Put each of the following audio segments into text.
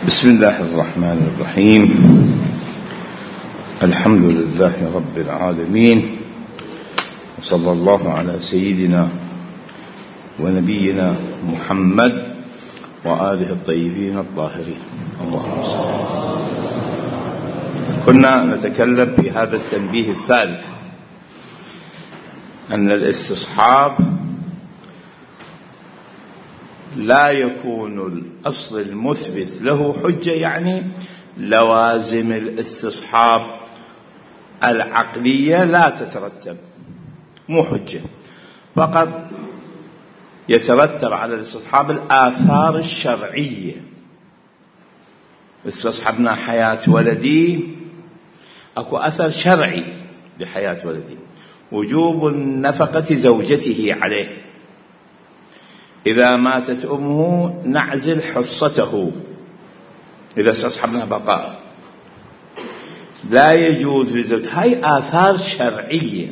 بسم الله الرحمن الرحيم. الحمد لله رب العالمين، وصلى الله على سيدنا ونبينا محمد وآله الطيبين الطاهرين. اللهم صل على سيدنا. كنا نتكلم في هذا التنبيه الثالث أن الاستصحاب لا يكون الأصل المثبت له حجة، يعني لوازم الاستصحاب العقلية لا تترتب، مو حجة، فقط يترتب على الاستصحاب الآثار الشرعية. استصحبنا حياة ولدي، أكو أثر شرعي لحياة ولدي، وجوب نفقة زوجته عليه. إذا ماتت أمه نعزل حصته، إذا استصحبنا بقاء لا يجوز للزوج. هاي آثار شرعية.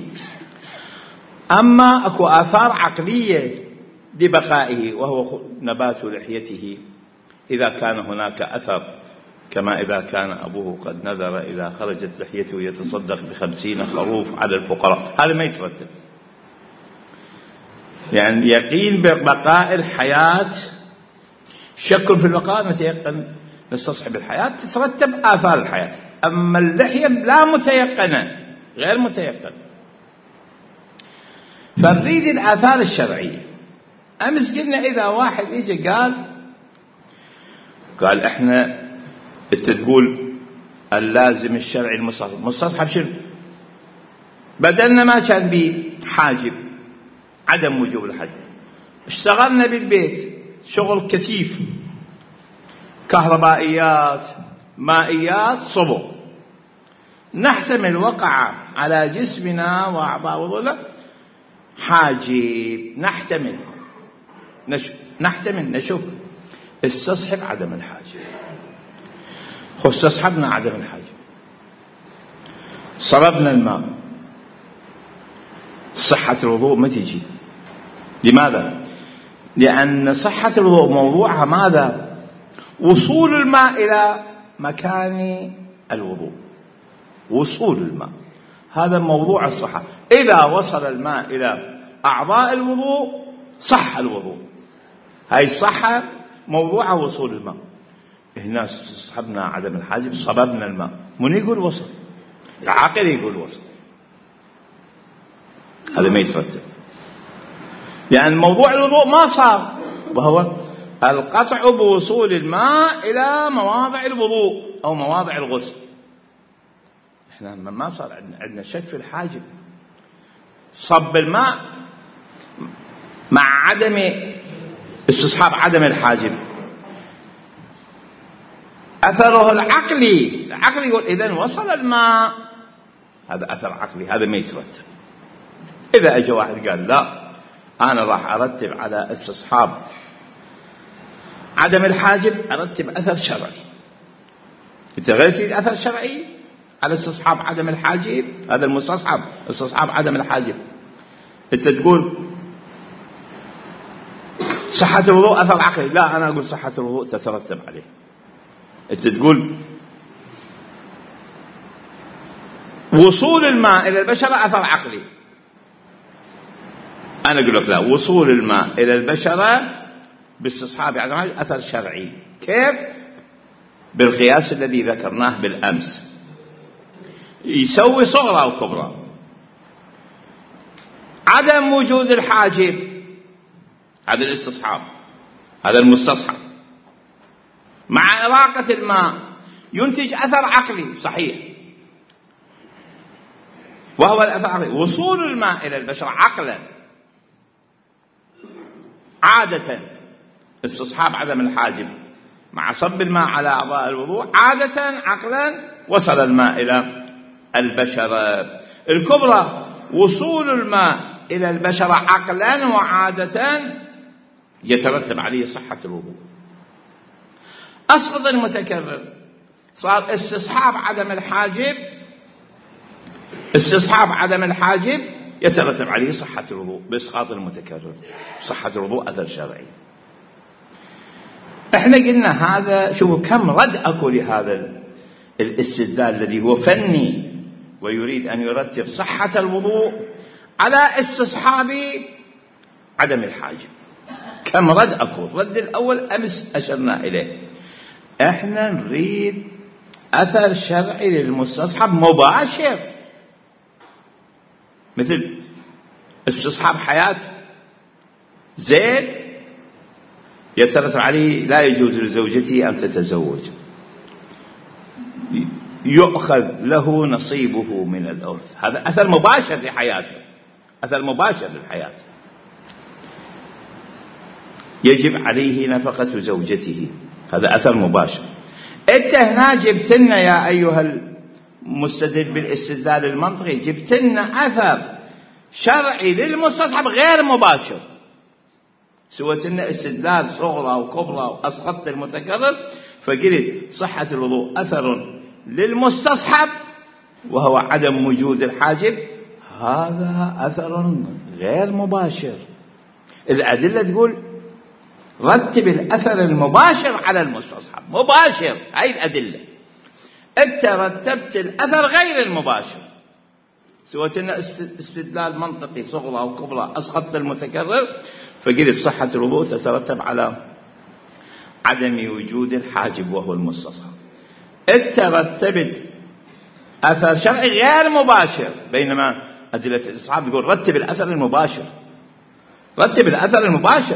أما أكو آثار عقلية لبقائه، وهو نبات لحيته، إذا كان هناك أثر، كما إذا كان أبوه قد نذر إذا خرجت لحيته يتصدق ب50 خروف على الفقراء، هذا ما يترتب. يعني يقين ببقاء الحياة، شك في البقاء، نتيقن نستصحب الحياة، تترتب آثار الحياة. أما اللحية لا متيقنة، غير متيقن، فنريد الآثار الشرعية. أمس قلنا إذا واحد يجي قال إحنا أنت تقول اللازم الشرعي المستصحب شنو؟ بدلنا ما كان بيه حاجب، عدم وجوب الحجب، اشتغلنا بالبيت شغل كثيف، كهربائيات، مائيات، صبغ، نحتمل وقع على جسمنا وأعضاء وضوءنا حاجب، نحتمل نشوف استصحب عدم الحاجب. استصحبنا عدم الحاجب، صربنا الماء، صحة الوضوء ما تجي. لماذا؟ لأن صحة الوضوء موضوعها ماذا؟ وصول الماء إلى مكان الوضوء، وصول الماء، هذا موضوع الصحة. إذا وصل الماء إلى أعضاء الوضوء صح الوضوء، هاي الصحة موضوعها وصول الماء. هنا استصحبنا عدم الحاجب، صببنا الماء، من يقول وصل؟ العاقل يقول وصل، هذا ما يترتب، يعني موضوع الوضوء ما صار، وهو القطع بوصول الماء إلى مواضع الوضوء أو مواضع الغسل. إحنا ما صار عندنا شك في الحاجب، صب الماء مع عدم استصحاب عدم الحاجب، أثره العقلي يقول إذن وصل الماء، هذا أثر عقلي، هذا ما يترتب. إذا أجى واحد قال لا أنا راح أرتب على استصحاب عدم الحاجب، أرتب أثر شرعي، أنت غير تريد أثر شرعي على استصحاب عدم الحاجب، هذا المستصحب استصحاب عدم الحاجب. أنت تقول صحة الوضوء أثر عقلي، لا أنا أقول صحة الوضوء تترتب عليه. أنت تقول وصول الماء إلى البشرة أثر عقلي، أنا أقول لك لا، وصول الماء إلى البشرة باستصحاب عدم الحاجب أثر شرعي. كيف؟ بالقياس الذي ذكرناه بالأمس، يسوي صغرى وكبرى. عدم وجود الحاجب هذا الاستصحاب، هذا المستصحب، مع إراقة الماء ينتج أثر عقلي صحيح، وهو الأثر العقلي وصول الماء إلى البشرة عقلا. عادة استصحاب عدم الحاجب مع صب الماء على أعضاء الوضوء، عادة عقلا وصل الماء إلى البشرة الكبرى. وصول الماء إلى البشرة عقلا وعادة يترتب عليه صحة الوضوء. أسقط المتكرر، صار استصحاب عدم الحاجب يترتب عليه صحة الوضوء بإسقاط المتكرر. صحة الوضوء أثر شرعي. احنا قلنا هذا، شوفوا كم رد اكو لهذا الاستدلال الذي هو فني ويريد ان يرتب صحة الوضوء على استصحاب عدم الحاجة. كم رد اكو. الرد الاول امس اشرنا اليه، احنا نريد اثر شرعي للمستصحب مباشر، مثل استصحاب حياة زيد يترتب عليه لا يجوز لزوجته أن تتزوج، يؤخذ له نصيبه من الإرث، هذا أثر مباشر لحياته، أثر مباشر للحياة. يجب عليه نفقة زوجته، هذا أثر مباشر. أنت هنا جبت لنا يا أيها المستدل بالاستدلال المنطقي، جبت لنا أثر شرعي للمستصحب غير مباشر، سويت لنا استدلال صغرى وكبرى وأسقطت المتكرر، فقلت صحة الوضوء أثر للمستصحب وهو عدم وجود الحاجب، هذا أثر غير مباشر. الأدلة تقول رتب الأثر المباشر على المستصحب، مباشر، هاي الأدلة. أنت رتبت الأثر غير المباشر، سويت لنا استدلال منطقي صغرى وكبرى، أسقطت المتكرر، فقلت صحة الوضوء تترتب على عدم وجود الحاجب وهو المستصحب. أنت رتبت أثر شرعي غير مباشر، بينما أدلة الاستصحاب تقول رتب الأثر المباشر، رتب الأثر المباشر.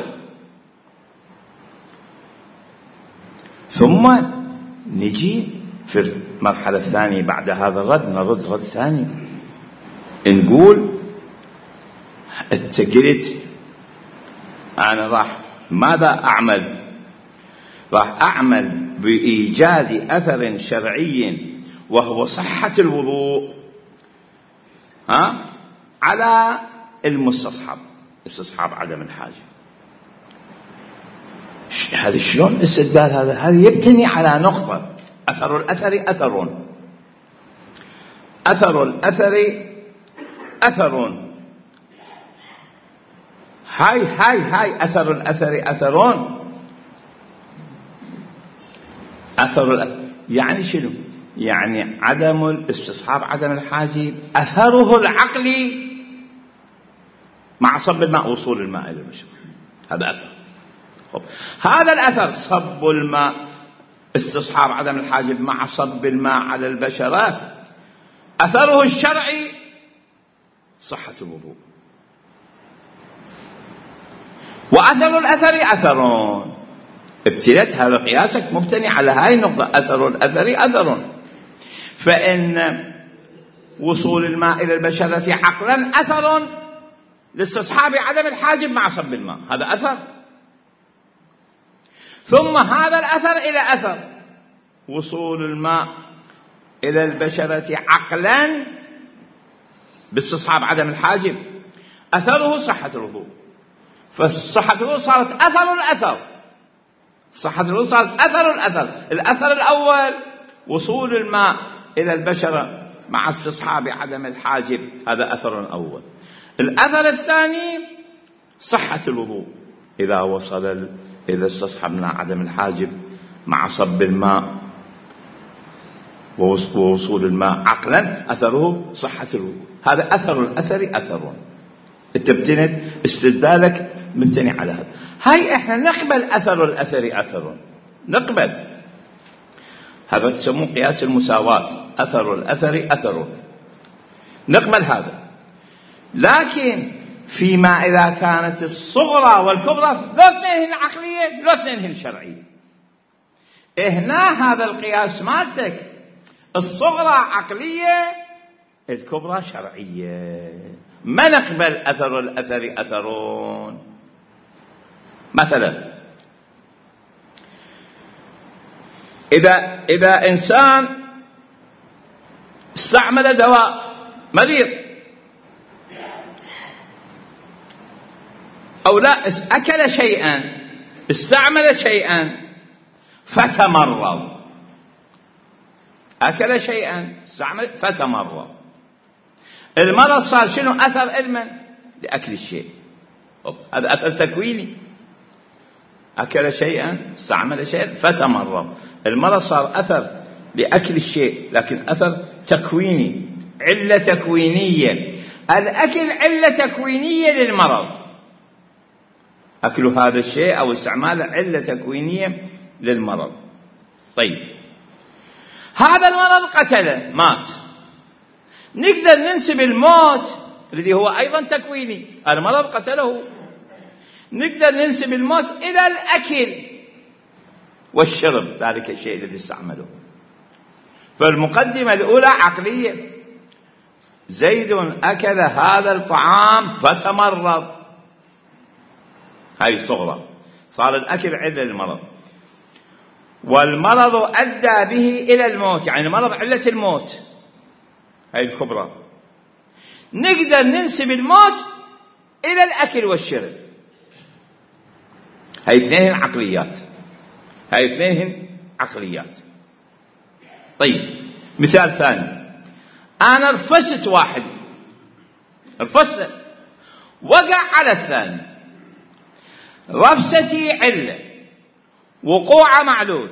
ثم نجي في المرحلة الثانية بعد هذا الرد، نرد رد ثاني، نقول أنت قلت أنا راح ماذا أعمل؟ راح أعمل بإيجاد أثر شرعي وهو صحة الوضوء على المستصحب، استصحاب عدم الحاجة. هذا شلون الاستدلال هذا؟ هذا يبتني على نقطة، أثر الأثر أثر، أثر الأثر أثر، هاي أثر الأثر أثرون. أثر الأثر يعني شنو؟ يعني عدم الاستصحاب عدم الحاجة أثره العقلي مع صب الماء، وصول الماء إلى البشرة، هذا أثر. هذا الأثر صب الماء، استصحاب عدم الحاجب مع صب الماء على البشرة، أثره الشرعي صحة الوضوء. وأثر الأثر أثرون. ابتلت هذا قياسك مبتني على هاي النقطة، أثر الأثر أثر. فإن وصول الماء إلى البشرة عقلا أثر لاستصحاب عدم الحاجب مع صب الماء، هذا أثر. ثم هذا الأثر إلى أثر وصول الماء إلى البشرة عقلا باستصحاب عدم الحاجب، أثره صحة الوضوء. فصحة الوضوء صارت أثر الأثر، صحة الوضوء صارت أثر الأثر. الأثر الأول وصول الماء إلى البشرة مع استصحاب عدم الحاجب، هذا أثر أول. الأثر الثاني صحة الوضوء، إذا استصحبنا عدم الحاجب مع صب الماء ووصول الماء عقلا، أثره صحة الوضوء، هذا أثر الأثر أثر. اتبتنت استدلالك مبتني على هذا. هاي احنا نقبل أثر الأثر أثر، نقبل هذا، تسمون قياس المساواة، أثر الأثر أثر، نقبل هذا. لكن فيما إذا كانت الصغرى والكبرى لا اثنين عقلية لا اثنين شرعية، هنا هذا القياس مالتك الصغرى عقلية الكبرى شرعية، ما نقبل أثر الأثر أثرون. مثلا إذا إنسان استعمل دواء، مريض أو لا أكل شيئا، استعمل شيئا فتمرض، أكل شيئا استعمل فتمرض، المرض صار شنو؟ أثر علما لأكل الشيء، هذا أثر تكويني. أكل شيئا، استعمل شيئا فتمرض. المرض صار أثر لأكل الشيء، لكن أثر تكويني، علة تكوينية. الأكل علة تكوينية للمرض، أكل هذا الشيء أو استعماله علة تكوينية للمرض. طيب، هذا المرض قتله، مات، نقدر ننسب الموت الذي هو أيضا تكويني، المرض قتله، نقدر ننسب الموت إلى الأكل والشرب، ذلك الشيء الذي استعمله. فالمقدمة الأولى عقلية، زيد أكل هذا الطعام فتمرض، هاي الصغرى، صار الأكل علة للمرض، والمرض أدى به إلى الموت، يعني المرض علة الموت، هاي الكبرى. نقدر ننسب الموت إلى الأكل والشرب، هاي اثنين عقليات، هاي اثنين عقليات. طيب، مثال ثاني، أنا رفست واحد، رفست وقع على الثاني، رفستي علة، وقوع معلول،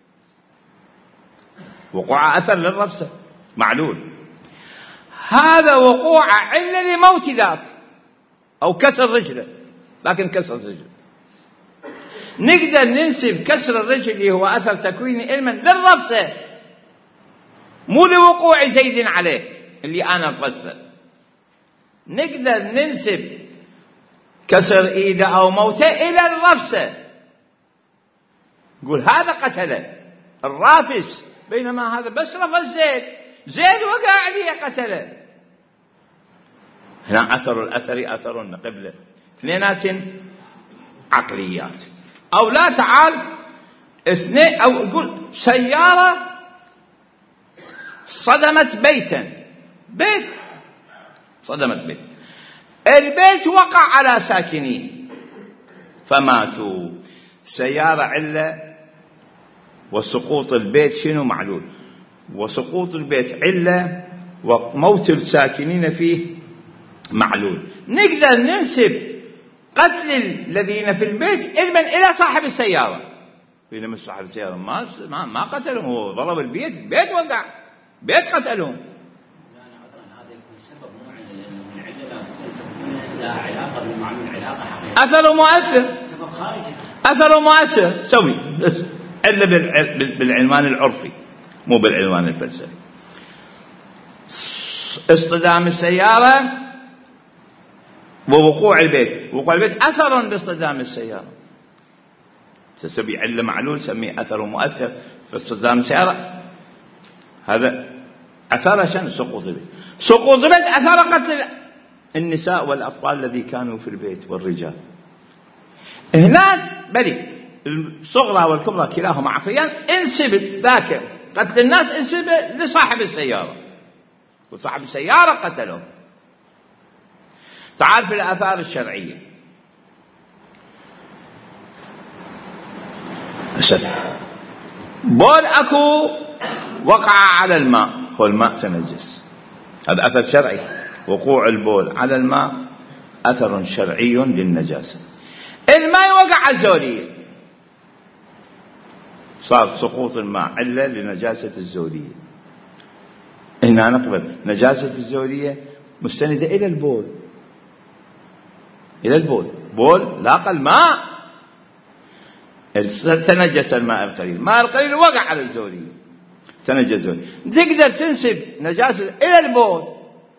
وقوع أثر للرفسة معلول، هذا وقوع علة لموت ذاك، أو كسر رجله، لكن كسر رجله نقدر ننسب كسر الرجل اللي هو أثر تكويني علما للرفسة، مو لوقوع زيد عليه اللي أنا رفسه. نقدر ننسب كسر إيده أو موته إلى الرفسة، نقول هذا قتله الرافس، بينما هذا بس رفس زيد، زيد وقع عليه قتله. هنا أثر الأثر أثر قبله، اثنينات عقليات. أو لا، تعال اثنين، أو يقول سيارة صدمت بيتا، بيت صدمت بيت، البيت وقع على ساكنيه فماتوا. سيارة علة، وسقوط البيت شنو؟ معلول. وسقوط البيت علة، وموت الساكنين فيه معلول. نقدر ننسب قتل الذين في البيت علما إلى صاحب السيارة، بينما صاحب السيارة ما قتلهم، هو ضرب البيت، البيت وقع، بيت قتلهم. أثر مؤثر، أثر مؤثر سوي، إلا بالعنوان العرفي مو بالعنوان الفلسفي. اصطدام السيارة ووقوع البيت، وقوع البيت أثر باصطدام السيارة، تسمي علة معلول، سميه أثر مؤثر. في اصطدام السيارة هذا أثر شن سقوط البيت، سقوط البيت أثر قتل النساء والأطفال الذي كانوا في البيت والرجال. هنا بلي الصغرى والكبرى كلاهما عقليان، انسب ذاك قتل الناس انسب لصاحب السيارة، وصاحب السيارة قتله. تعال في الآثار الشرعية، بول أكو وقع على الماء، هو الماء تنجس، هذا أثر شرعي. وقوع البول على الماء أثر شرعي للنجاسة. الماء وقع على الزولية، صار سقوط الماء علة لنجاسة الزولية. هنا نقبل نجاسة الزولية مستندة إلى البول، إلى البول، بول لاقى الماء، تنجس الماء القليل، الماء القليل وقع على الزولية، تنجس الزولية. تقدر تنسب نجاسة إلى البول،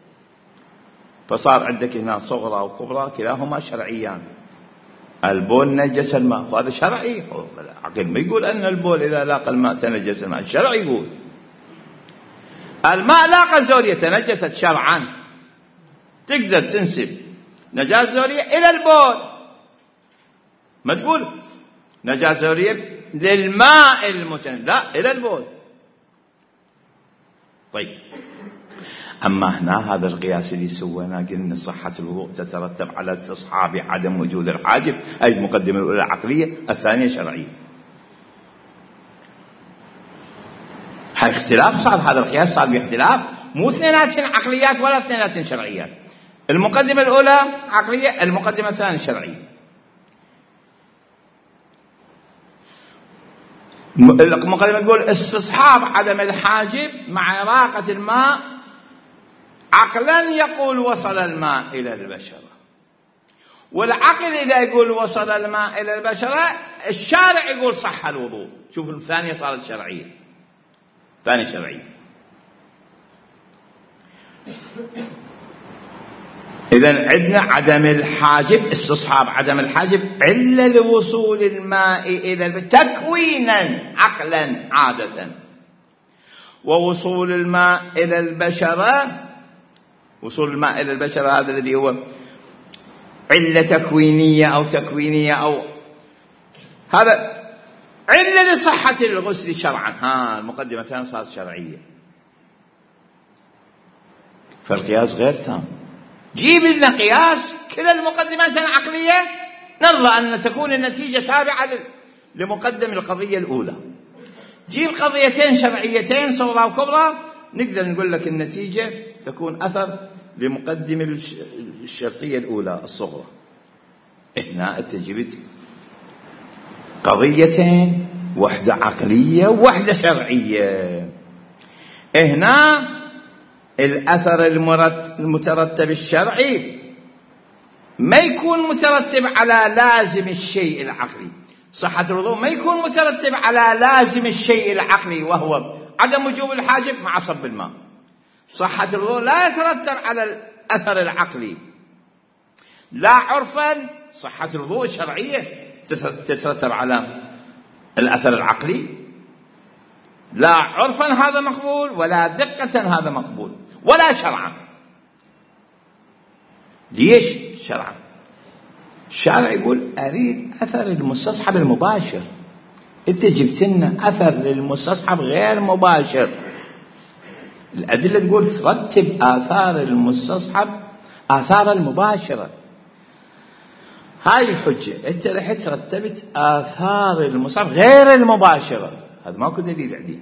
فصار عندك هنا صغرى وكبرى كلاهما شرعيان. البول نجس الماء، وهذا شرعي، العقل ما يقول أن البول إذا لاقى الماء تنجس الماء، الشرع يقول الماء لاقى الزولية تنجست شرعا. تقدر تنسب نجاسة الزولية إلى البول، ما تقول نجاسة الزولية للماء المتنجس، لا، إلى البول. طيب، أما هنا هذا القياس اللي سويناه، قلنا صحة الوضوء تترتب على استصحاب عدم وجود الحاجب، أي المقدمة الأولى عقلية، الثانية شرعية. هاي اختلاف صار، هذا القياس صار باختلاف، مو اثنينات عقليات ولا اثنينات شرعيات. المقدمة الأولى عقلية، المقدمة الثانية شرعية. المقدمة تقول استصحاب عدم الحاجب مع إراقة الماء عقلا يقول وصل الماء إلى البشرة، والعقل إذا يقول وصل الماء إلى البشرة الشارع يقول صح الوضوء. شوف الثانية صارت شرعية، ثانية شرعية. إذن عندنا عدم الحاجب، استصحاب عدم الحاجب علة لوصول الماء إلى تكوينا عقلا عادة، ووصول الماء إلى البشرة، وصول الماء إلى البشرة هذا الذي هو علة تكوينية أو تكوينية أو هذا علة لصحة الغسل شرعا. المقدمة الثانية صارت شرعية، فالقياس غير تام. جيب لنا قياس كلا المقدمات عقلية نرضى أن تكون النتيجة تابعة لمقدم القضية الأولى. جيب قضيتين شرعيتين صغرى وكبرى نقدر نقول لك النتيجة تكون أثر لمقدم الشرطية الأولى الصغرى. هنا أنت جبت قضيتين، واحدة عقلية وواحدة شرعية. هنا الأثر المترتب الشرعي ما يكون مترتب على لازم الشيء العقلي. صحة الوضوء ما يكون مترتب على لازم الشيء العقلي وهو عدم وجوب الحاجب مع صب الماء. صحة الوضوء لا يترتب على الأثر العقلي، لا عرفا صحة الوضوء الشرعية تترتب على الأثر العقلي، لا عرفا هذا مقبول ولا دقة هذا مقبول ولا شرعا. ليش شرعا؟ الشارع يقول أريد أثر المستصحب المباشر، أنت جبت لنا أثر للمستصحب غير مباشر. الأدلة تقول ترتب آثار المستصحب آثار المباشرة. هاي الحجة أنت رحت رتبت آثار المستصحب غير المباشرة، هذا ماكو دليل عليه.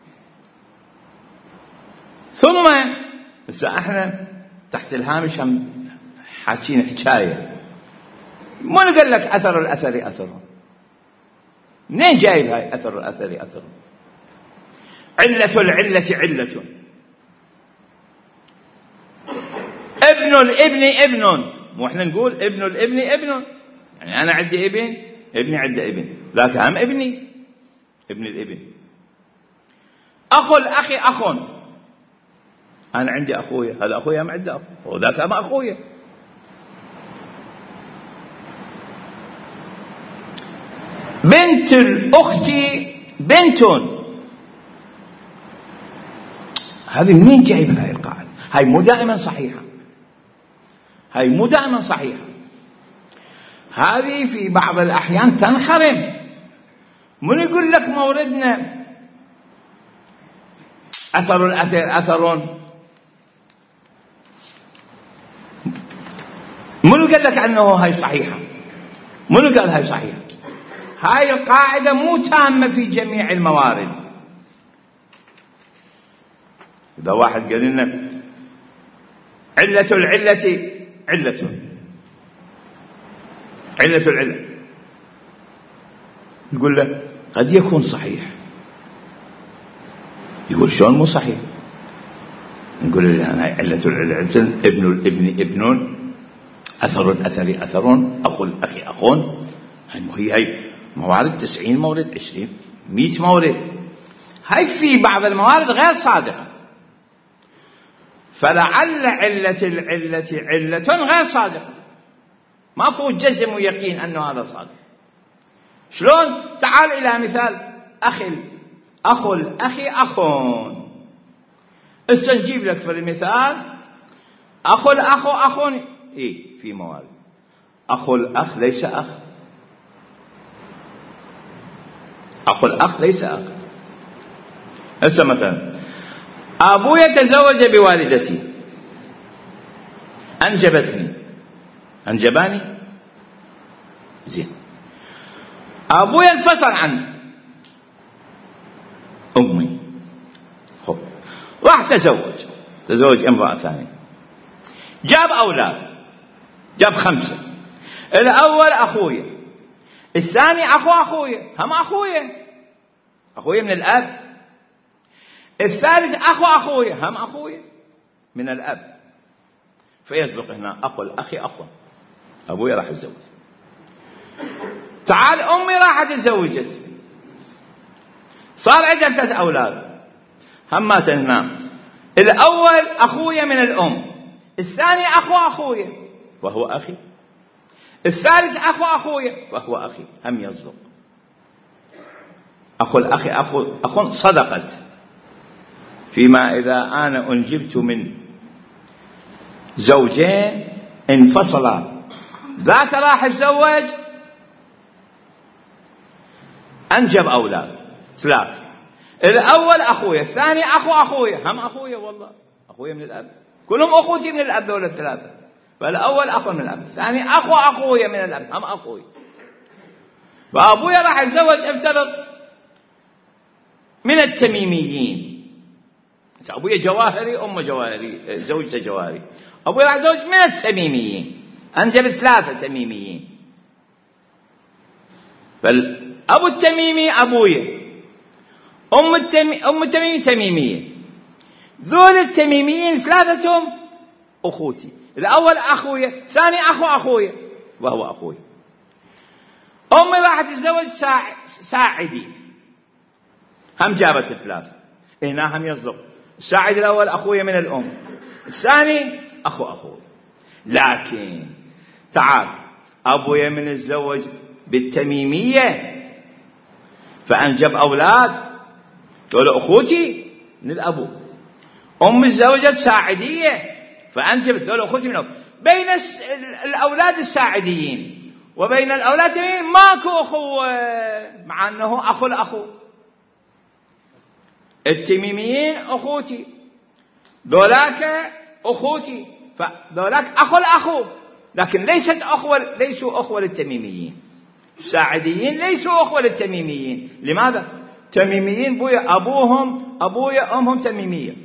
ثم بس احنا تحت الهامش هم حاكين حكاية، ما نقول لك أثر الأثر أثر، منين جايب هاي أثر الأثر أثر؟ علة العلة علة، ابن الابن ابن، مو احنا نقول ابن الابن ابن، يعني أنا عندي ابن، ابني عنده ابن، ذاك هم ابني ابن الابن. أخو الأخي أخ، أنا عندي أخويا، هذا أخويا ما عنده أخو، وذاك ما أخويا. بنت الأخت بنت، هذه منين جايب هاي القاعدة؟ هاي مو دائما صحيحة، هاي مو دائما صحيحة، هذه في بعض الأحيان تنخرم. من يقول لك موردنا أثر الأثر أثرون، منو قال لك أنه هاي صحيحة؟ منو قال هاي صحيحة؟ هاي القاعدة مو تامة في جميع الموارد. إذا واحد قال لنا علة العلة علة، علة العلة، نقول له قد يكون صحيح. يقول شلون مو صحيح؟ نقول له أنا علة العلة ابن الابن ابن، أثر الأثر أثرون، أخو الأخي أخون. هي موارد 90 مورد 20 100 مورد، هاي في بعض الموارد غير صادقة، فلعل علة العلة علة غير صادقة، ماكو جزم ويقين أنه هذا صادق. شلون؟ تعال إلى مثال أخو الأخي أخون. استنجيب لك في المثال أخو الأخ أخون، إيه في موارد. أخو الأخ ليس أخ، أخو الأخ ليس أخ. هسه مثلا أبوي تزوج بوالدتي، أنجبتني، أنجباني، زين. أبوي انفصل عن أمي، خب راح تزوج امرأة ثانية، جاب أولاد، جاب 5. الأول أخويا، الثاني أخويا، هم أخويا، أخوي من الأب. الثالث أخو أخوي، هم أخوي من الأب، فيصدق هنا أخو الأخ أخو. أبوي راح يتزوج، تعال أمي راحت تزوجت، صار عندها 3 أولاد، هم مات هنا. الأول أخويا من الأم، الثاني أخو أخويا وهو أخي، الثالث أخو أخويا وهو أخي، هم يصدق. أخو الأخ أخو صدقت. فيما إذا أنا أنجبت من زوجين انفصلا، ذاك راح يتزوج أنجب أولاد 3، الأول أخويا، الثاني أخو أخويا، هم أخويا والله، أخويا من الأب، كلهم أخوتي من الأب دول 3، فالأول أخو من الأب، الثاني أخو أخويا من الأب، هم أخوي. فأبويا راح يتزوج افترض من التميميين، أبويا جواهري، أمه جواهري، زوجته جواهري، أبويا راح يتزوج من التميميين، أنجب 3 تميميين. فالأبو التميمي أبويا، أم التميمي تميمية، ذول التميميين 3 أخوتي، الأول أخويا، الثاني أخو أخويا وهو أخوي. أمي راح تتزوج ساعدي، هم جابت 3، هنا هم يصدق. الساعد الأول أخويا من الأم، الثاني أخو أخوي. لكن تعال أبويا من الزوج بالتميمية فأنجب أولاد، دول أخوتي من الأبو. أم الزوجة الساعدية فأنجبت، دول أخوتي من الأبو. بين الأولاد الساعديين وبين الأولاد التميميين ماكو أخوة، مع أنه أخو الأخو. التميميين أخوتي، ذولاك أخوتي، فذولاك أخو الأخو، لكن ليسوا أخوة للتميميين. الساعديين ليسوا أخوة للتميميين. لماذا؟ تميميين أبويا أمهم تميمية،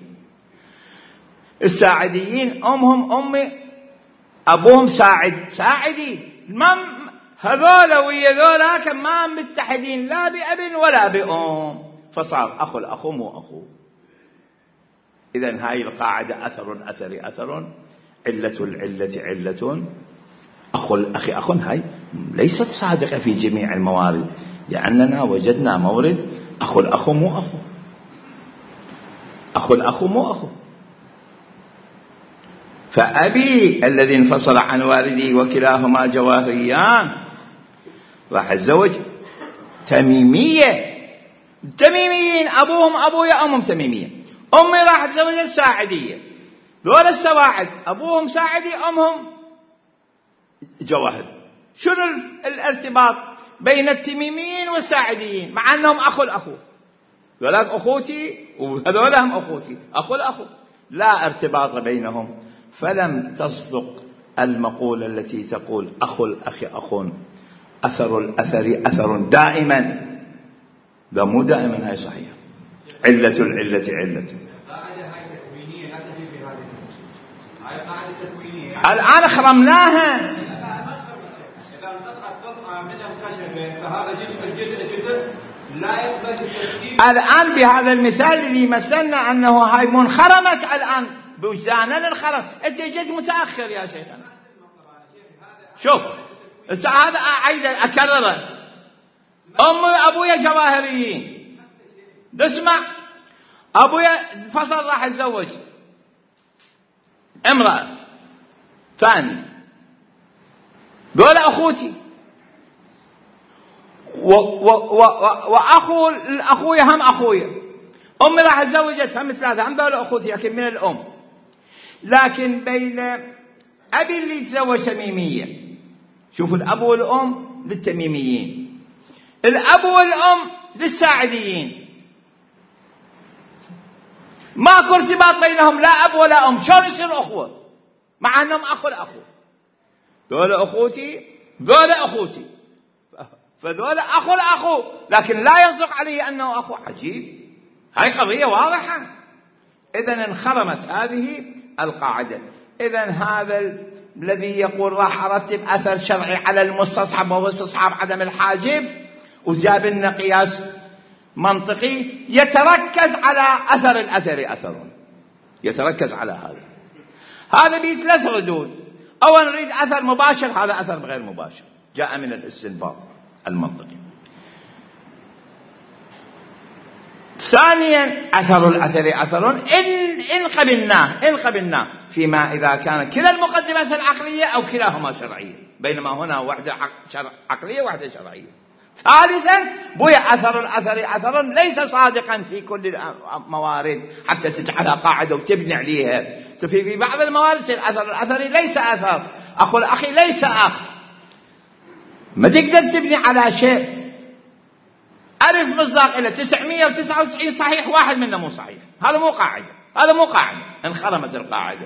الساعديين أمي أبوهم ساعدي، هذولا ويا ذولاك ما متحدين لا بأب ولا بأم، فصار أخو الأخو مو أخو. إذن هاي القاعدة أثر علة العلة علة، أخو الأخ أخ، هاي ليست صادقة في جميع الموارد، لأننا وجدنا مورد أخو الأخ مو أخو، أخو الأخ مو أخو. فأبي الذي انفصل عن والدي وكلاهما جواهريان راح يتزوج تميميين، أبويا أمهم تميمية. أمي راح تتزوج الساعدية، دول السواعد أبوهم ساعدي أمهم جواهر. شنو الارتباط بين التميميين والساعديين مع أنهم أخو الأخو؟ ذولاك أخوتي وهذولهم أخوتي، أخو الأخو، لا ارتباط بينهم. فلم تصدق المقولة التي تقول أخو الأخ أخ، أثر الأثر أثر دائما. ده مو دائما، هاي صحيح، علة العلة علة. الآن خرمناها. إذا انقطعت قطعة من الخشبة فهذا جزء لا يقبل التفكير. الآن بهذا المثال الذي مثلنا أنه هاي منخرمت الآن بوجداننا الخرم. أنت جيت متأخر يا شيخنا. شوف هذا أعيد أكرره. أبويا جواهريين، اسمع، أبويا فصل راح يتزوج امرأة ثاني، دول أخوتي، وأخويا هم أخويا، أمي راح تزوجت هم 3، هم دول أخوتي لكن من الأم. لكن بين أبي اللي تزوج تميمية، شوفوا الأب والأم للتميميين، الأب والأم للساعديين، ماكو ارتباط بينهم لا أب ولا أم. شلون يصير أخوة مع أنهم أخو الأخو؟ دول أخوتي دول أخوتي، فدول أخو الأخو، لكن لا يصدق عليه أنه أخو. عجيب، هاي قضية واضحة. إذن انخرمت هذه القاعدة. إذن هذا الذي يقول راح أرتب أثر شرعي على المستصحب وهو استصحاب عدم الحاجب، وجاب لنا قياس منطقي يتركز على أثر الأثر أثر، يتركز على هذا بثلاث ردود. أولا نريد أثر مباشر، هذا أثر غير مباشر جاء من الاستنباط المنطقي. ثانيا أثر الأثر أثر إن قبلناه فيما إذا كان كلا المقدمات العقلية أو كلاهما شرعية، بينما هنا واحدة عقلية واحدة شرعية. ثالثا بويا أثر الأثر أثر ليس صادقا في كل الموارد حتى تجعلها قاعدة وتبني عليها. في بعض الموارد الأثر الأثري ليس أثر، أخو الأخي ليس أخ، ما تقدر تبني على شيء ألف مصداق إلى 999 صحيح واحد منه مو صحيح. هذا مو قاعدة، هذا مو قاعدة، انخرمت القاعدة.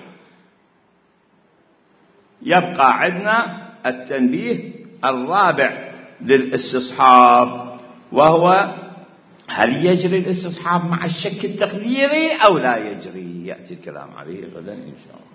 يبقى عندنا التنبيه الرابع للاستصحاب، وهو هل يجري الاستصحاب مع الشك التقديري أو لا يجري؟ يأتي الكلام عليه غدا إن شاء الله.